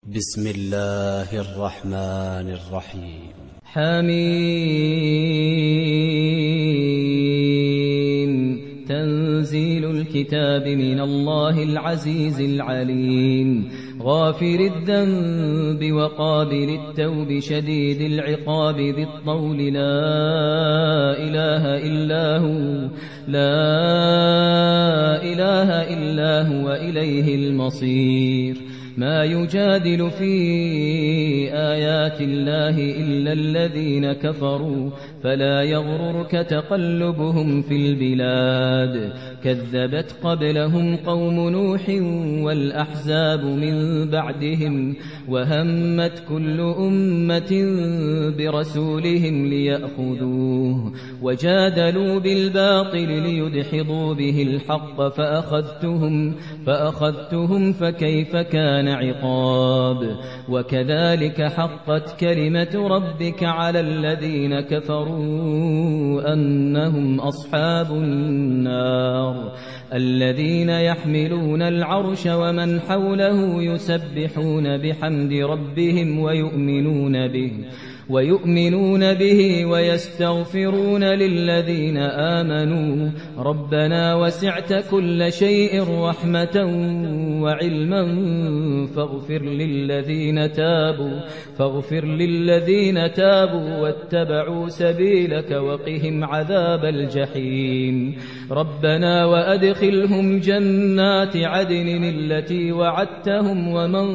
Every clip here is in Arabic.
بسم الله الرحمن الرحيم. حميم. تنزيل الكتاب من الله العزيز العليم، غافر الذنب وقابل التوب، شديد العقاب، ذي الطول، لا إله إلا هو إليه المصير. ما يجادل في آيات الله إلا الذين كفروا، فلا يغررك تقلبهم في البلاد. كذبت قبلهم قوم نوح والأحزاب من بعدهم، وهمت كل أمة برسولهم ليأخذوه، وجادلوا بالباطل ليدحضوا به الحق، فأخذتهم فكيف كان عقاب. وكذلك حقت كلمة ربك على الذين كفروا أنهم أصحاب النار، الذين يحملون العرش ومن حوله يسبحون بحمد ربهم ويؤمنون به ويستغفرون للذين آمنوا ربنا وسعت كل شيء رحمة وعلما فاغفر للذين تابوا واتبعوا سبيلك وقهم عذاب الجحيم. ربنا وأدخلهم جنات عدن التي وعدتهم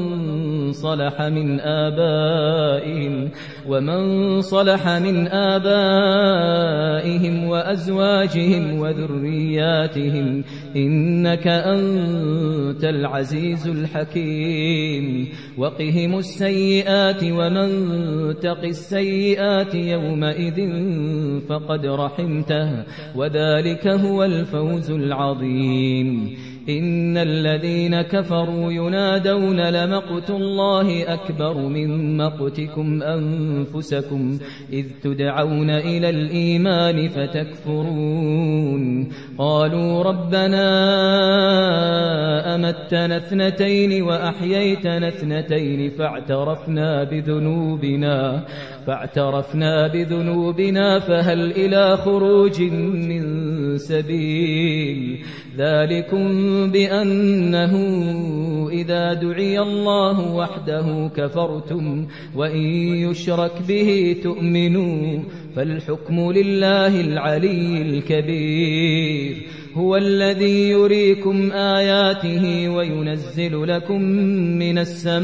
ومن صلح من آبائهم وأزواجهم وذرياتهم، إنك أنت العزيز الحكيم. وقهم السيئات، ومن تق السيئات يومئذ فقد رحمته، وذلك هو الفوز العظيم. إن الذين كفروا ينادون لمقت الله أكبر من مقتكم أنفسكم إذ تدعون إلى الإيمان فتكفرون. قالوا ربنا أمتنا اثنتين وأحييتنا اثنتين فاعترفنا بذنوبنا فهل إلى خروج من سبيل. ذلكم بأنه إذا دعي الله وحده كفرتم، وإن يشرك به تؤمنوا، فالحكم لله العلي الكبير. هو الذي يريكم آياته وينزل لكم من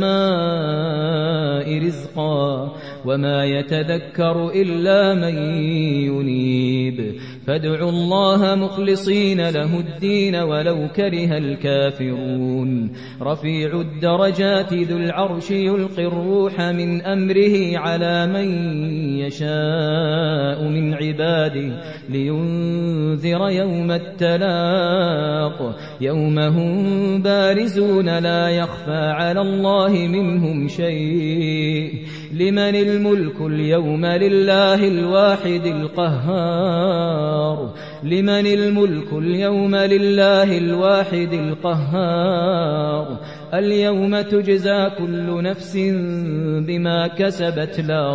السماء رزقا، وما يتذكر إلا من ينيب. فادعوا الله مخلصين له الدين ولو كره الكافرون. رفيع الدرجات ذو العرش يلقي الروح من أمره على من يشاء من عباده لينذر يوم التلاق، يوم هم بارزون لا يخفى على الله منهم شيء. لمن الملك اليوم لله الواحد القهار. لمن الملك اليوم لله الواحد القهار. اليوم تجزى كل نفس بما كسبت لا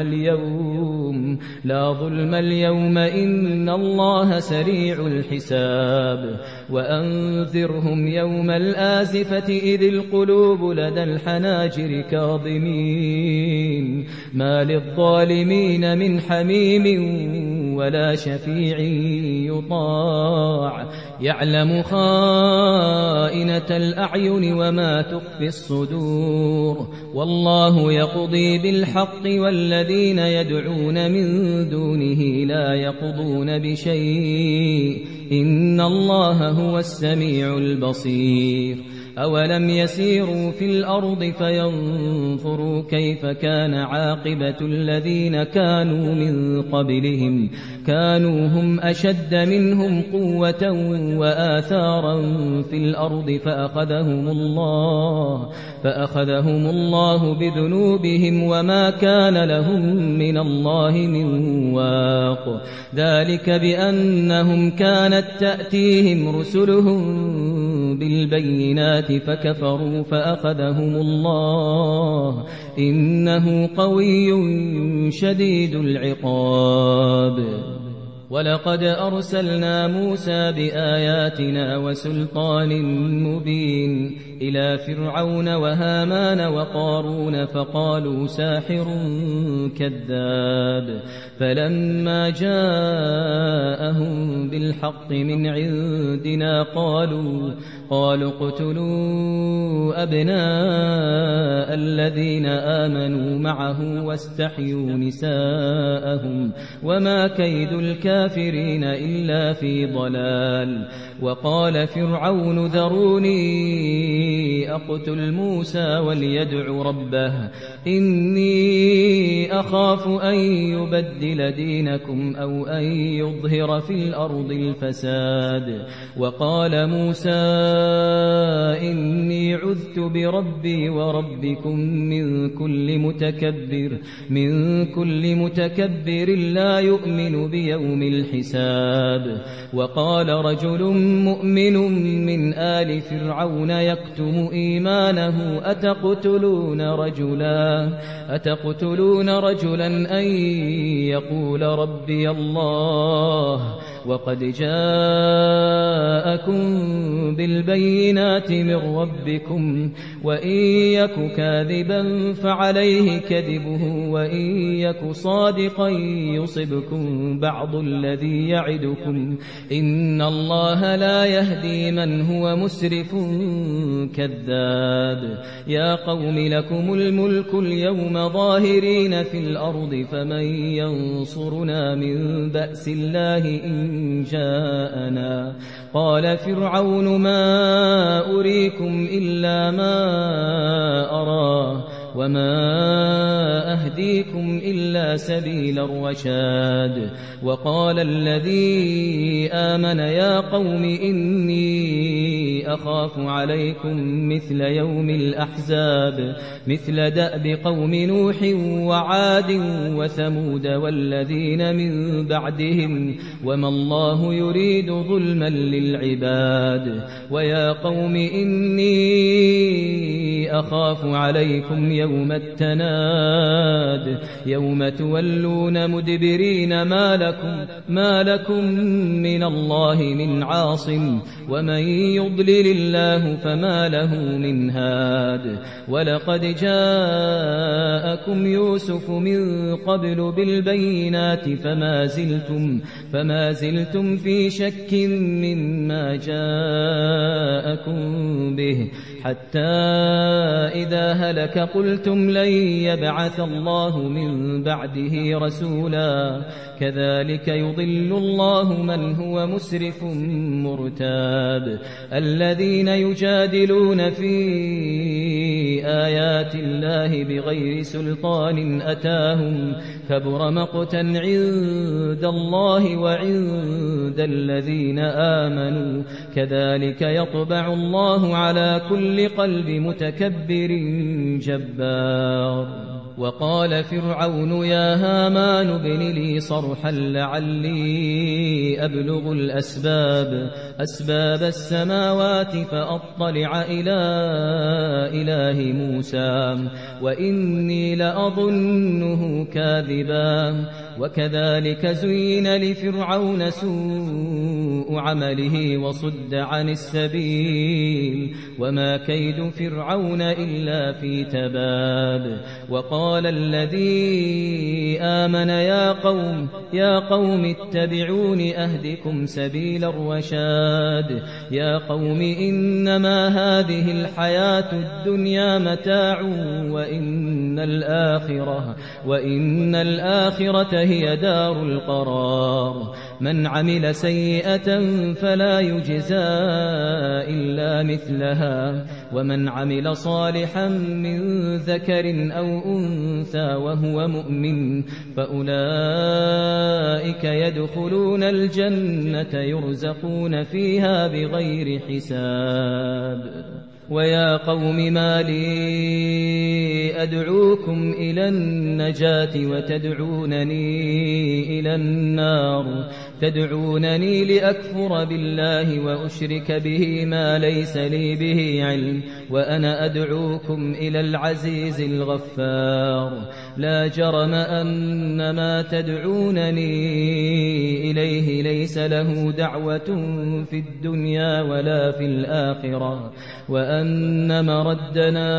ظلم اليوم إن الله سريع الحساب. وأنذرهم يوم الآزفة إذ القلوب لدى الحناجر كاظمين، ما للظالمين من حميم ولا شفيع يطاع. يعلم خائنة الأعين وما تخفي الصدور، والله يقضي بالحق والذين يدعون من دونه لا يقضون بشيء، إن الله هو السميع البصير. أولم يسيروا في الأرض فينظروا كيف كان عاقبة الذين كانوا من قبلهم، كانوا هم أشد منهم قوة وآثارا في الأرض فأخذهم الله بذنوبهم وما كان لهم من الله من واق. ذلك بأنهم كانت تأتيهم رسلهم بالبينات فكفروا فأخذهم الله إنه قوي شديد العقاب ولقد أرسلنا موسى بآياتنا وسلطان مبين إلى فرعون وهامان وقارون فقالوا ساحر كذاب فلما جاءهم بالحق من عندنا قالوا اقتلوا أبناء الذين آمنوا معه واستحيوا نساءهم وما كيد الكافرين إلا في ضلال وقال فرعون ذروني أقتل موسى وليدع ربه إني أخاف أن يبدل دينكم أو أن يظهر في الأرض الفساد وقال موسى إني عذت بربي وربكم من كل متكبر لا يؤمن بيوم الحساب وقال رجل مؤمن من آل فرعون يكتم إيمانه أتقتلون رجلا أن يقول ربي الله وقد جاءكم بالبينات من ربكم وإن يك كاذبا فعليه كذبه وإن يك صادقا يصبكم بعض الذي يعدكم إن الله لا يهدي من هو مسرف كذاب يا قوم لكم الملك اليوم ظاهرين في الأرض فمن ينصرنا من بأس الله إن جاءنا قال فرعون ما أريكم إلا ما أرى وما أهديكم إلا سبيل الرشاد وقال الذي آمن يا قوم إني أخاف عليكم مثل يوم الأحزاب مثل دأب قوم نوح وعاد وثمود والذين من بعدهم وما الله يريد ظلما للعباد ويا قوم إني أخاف عليكم يوم التناد يوم تولون مدبرين ما لكم من الله من عاصم ومن يضلل الله فما له من هاد ولقد جاءكم يوسف من قبل بالبينات فما زلتم في شك مما جاءكم به حتى إذا هلك قلتم لن يبعث الله من بعده رسولا كذلك يضل الله من هو مسرف مرتاب الذين يجادلون في آيات الله بغير سلطان أتاهم كبر مقتا عند الله وعند الذين آمنوا كذلك يطبع الله على كل قلب متكبر جبار وقال فرعون يا هامان ابن لي صرحا لعلي أبلغ أسباب السماوات فأطلع إلى إله موسى وإني لأظنه كاذبا وكذلك زين لفرعون سوء عمله وصد عن السبيل وما كيد فرعون إلا في تباب وقال الذي آمن يا قوم اتبعون أهدكم سبيل الرشاد يا قوم إنما هذه الحياة الدنيا متاع وإن الآخرة هي دار القرار من عمل سيئة فلا يجزى إلا مثلها ومن عمل صالحا من ذكر أو أنثى وهو مؤمن فأولئك يدخلون الجنة يرزقون فيها بغير حساب ويا قوم ما لي أدعوكم إلى النجاة وتدعونني إلى النار تدعونني لأكفر بالله وأشرك به ما ليس لي به علم وأنا أدعوكم إلى العزيز الغفار لا جرم أن ما تدعونني إليه ليس له دعوة في الدنيا ولا في الآخرة وأن مردنا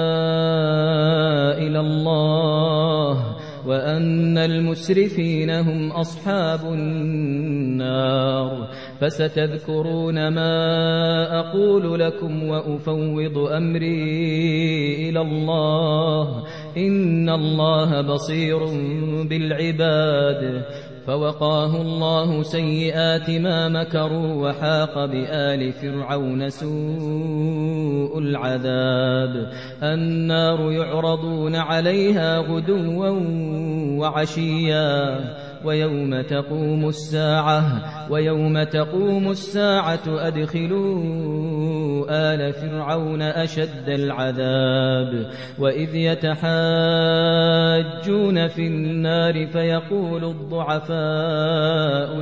إلى الله وأن المسرفين هم أصحاب النار فستذكرون ما أقول لكم وأفوض أمري إلى الله إن الله بصير بالعباد فوقاه الله سيئات ما مكروا وحاق بآل فرعون سوء العذاب النار يعرضون عليها غدوا وعشيا ويوم تقوم الساعة أدخلوا آل فرعون أشد العذاب وإذ يتحاجون في النار فيقول الضعفاء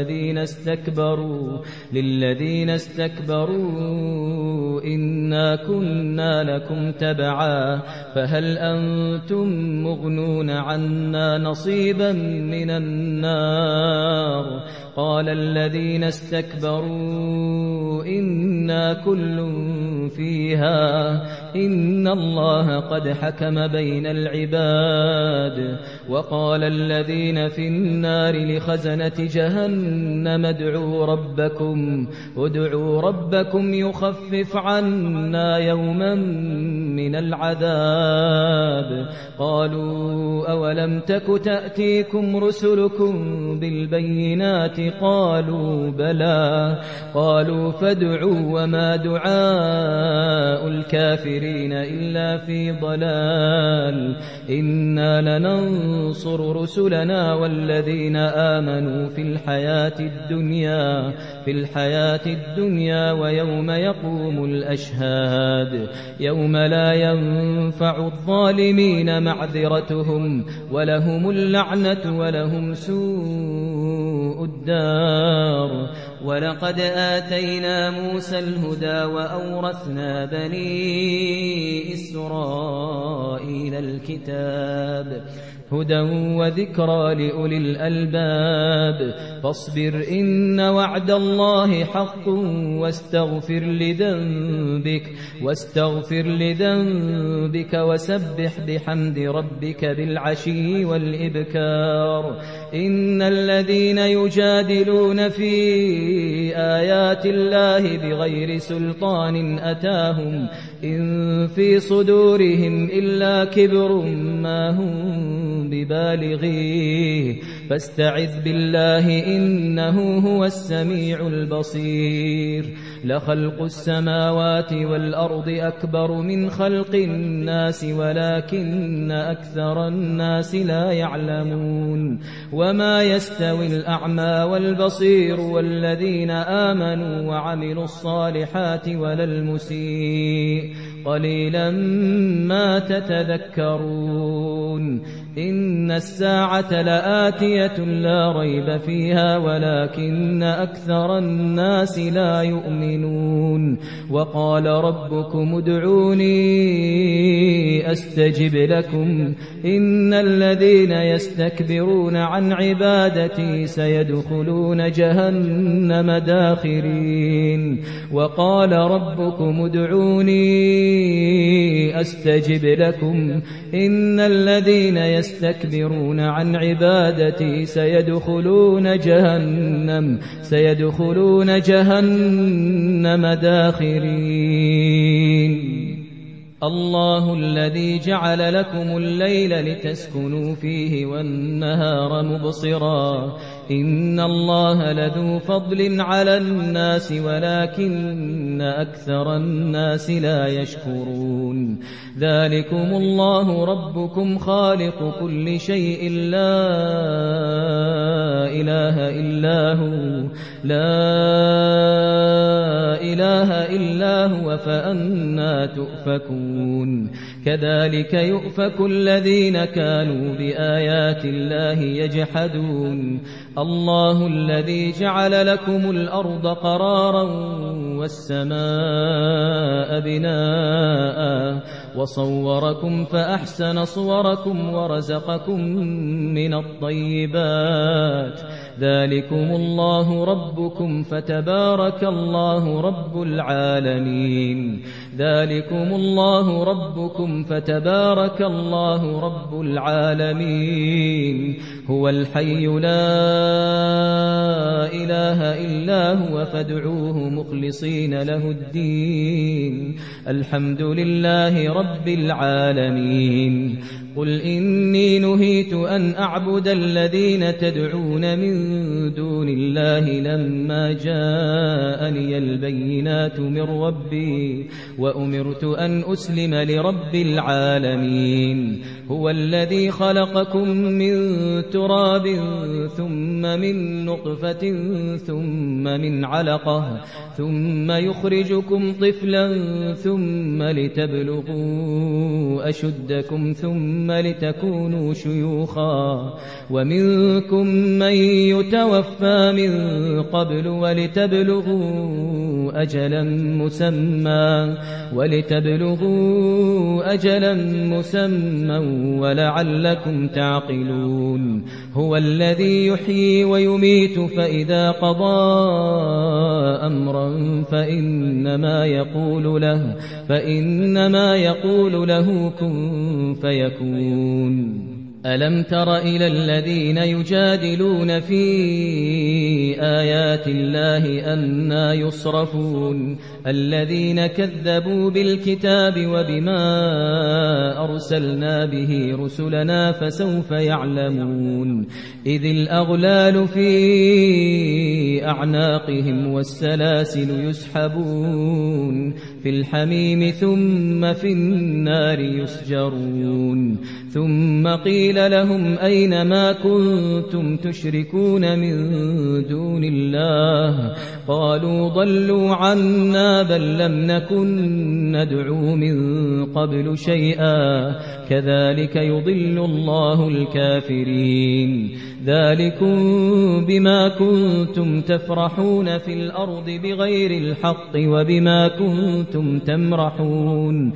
للذين استكبروا إنا كنا لكم تبعا فهل أنتم مغنون عنا نصيبا من النار قال الذين استكبروا إنا كل فيها إن الله قد حكم بين العباد وقال الذين في النار لخزنة جهنم ادعوا ربكم يخفف عنا يوما من العذاب قالوا أولم تك تأتيكم رسلكم بالبينات قالوا بلى قالوا فادعوا وما دعاء الكافرين إلا في ضلال إنا لننصر رسلنا والذين آمنوا في الحياة الدنيا ويوم يقوم الأشهاد يوم لا ينفع الظالمين معذرتهم ولهم اللعنة ولهم سوء الدار ولقد آتينا موسى الهدى وأورثنا بني إسرائيل الكتاب هدى وذكرى لأولي الألباب فاصبر إن وعد الله حق واستغفر لذنبك وسبح بحمد ربك بالعشي والإبكار إن الذين يجادلون في آيات الله بغير سلطان أتاهم إن في صدورهم إلا كبر ما هم ببالغيه فاستعذ بالله إنه هو السميع البصير لخلق السماوات والأرض أكبر من خلق الناس ولكن أكثر الناس لا يعلمون وما يستوي الأعمى والبصير والذين آمنوا وعملوا الصالحات ولا المسيء قليلا ما تتذكرون إن الساعة لآتية لا ريب فيها ولكن أكثر الناس لا يؤمنون وقال ربكم ادعوني أستجب لكم إن الذين يستكبرون عن عبادتي سيدخلون جهنم داخرين وقال ربكم ادعوني أستجب لكم إن الذين يستكبرون عن عبادتي سيدخلون جهنم داخرين الله الذي جعل لكم الليل لتسكنوا فيه والنهار مبصرا إن الله لذو فضل على الناس ولكن أكثر الناس لا يشكرون ذلكم الله ربكم خالق كل شيء لا إله إلا هو فأنى تؤفكون كذلك يؤفك الذين كانوا بآيات الله يجحدون الله الذي جعل لكم الأرض قرارا والسماء بناء وصوركم فأحسن صوركم ورزقكم من الطيبات ذلكم الله ربكم فتبارك الله رب العالمين ذلكم الله ربكم فتبارك الله رب العالمين هو الحي لا إله إلا هو فادعوه مخلصين له الدين الحمد لله رب العالمين قل إني نهيت أن أعبد الذين تدعون من دون الله لما جاءني البينات من ربي وأمرت أن أسلم لرب العالمين هو الذي خلقكم من تراب ثم من نطفة ثم من علقة ثم يخرجكم طفلا ثم لتبلغوا أشدكم ثم لتكونوا شيوخا ومنكم من يتوفى من قبل ولتبلغوا أجلا مسمى ولعلكم تعقلون هو الذي يحيي ويميت فإذا قضى أمرا فإنما يقول له كن فيكون ألم تر إلى الذين يجادلون في آيات الله أنى يصرفون الذين كذبوا بالكتاب وبما أرسلنا به رسلنا فسوف يعلمون إذ الأغلال في أعناقهم والسلاسل يسحبون في الحميم ثم في النار يسجرون ثم قيل لهم أين ما كنتم تشركون من دون الله قالوا ضلوا عنا بل لم نكن ندعو من قبل شيئا كذلك يضل الله الكافرين ذلكم بما كنتم تفرحون في الأرض بغير الحق وبما كنتم تمرحون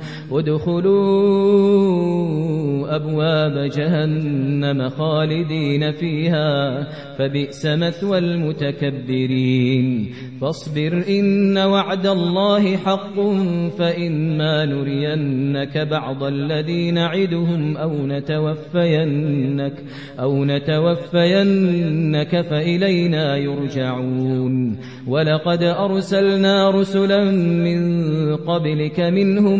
ادخلوا أبواب جهنم خالدين فيها فبئس مثوى المتكبرين فاصبر إن وعد الله حق فإما نرينك بعض الذي نعدهم أو نتوفينك فإلينا يرجعون ولقد أرسلنا رسلا من قبلك منهم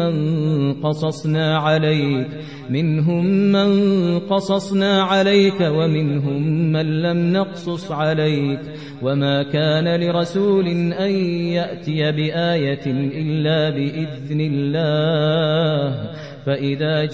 من قصصنا عليك ومنهم من لم نقصص عليك وما كان لرسول أن يأتي بآية إلا بإذن الله فإذا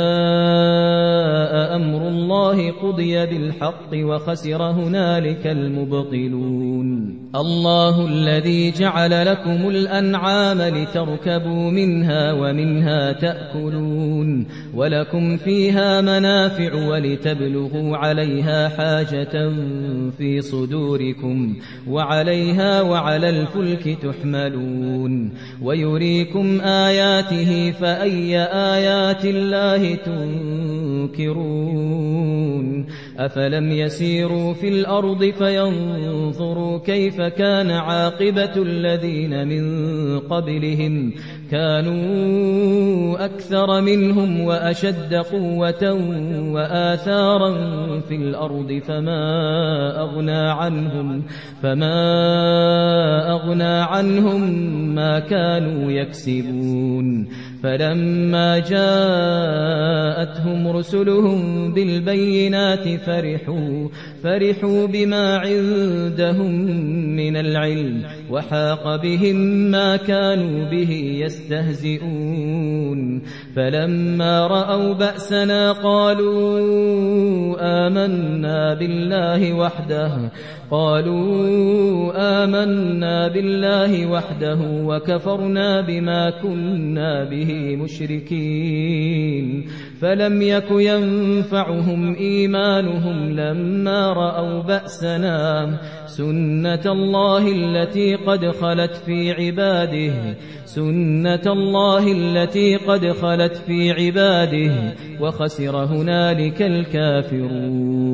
جاء أمر الله قضي بالحق وخسر هنالك المبطلون الله الذي جعل لكم الأنعام لتركبوا منها ومنها تأكلون ولكم فيها منافع ولتبلغوا عليها حاجة في صدوركم وعليها وعلى الفلك تحملون ويريكم آياته فأي آيات الله تنكرون أفلم يسيروا في الأرض فينظروا كيف كان عاقبة الذين من قبلهم كانوا أكثر منهم وأشد قوة وآثارا في الأرض فما أغنى عنهم ما كانوا يكسبون فلما جاءتهم رسلهم بالبينات فرحوا بما عندهم من العلم وحاق بهم ما كانوا به يستهزئون فلما رأوا بأسنا قالوا آمنا بالله وحده وكفرنا بما كنا به مشركين فلم يك ينفعهم إيمانهم لما رأوا بأسنا سنة الله التي قد خلت في عباده وخسر هنالك الكافرون.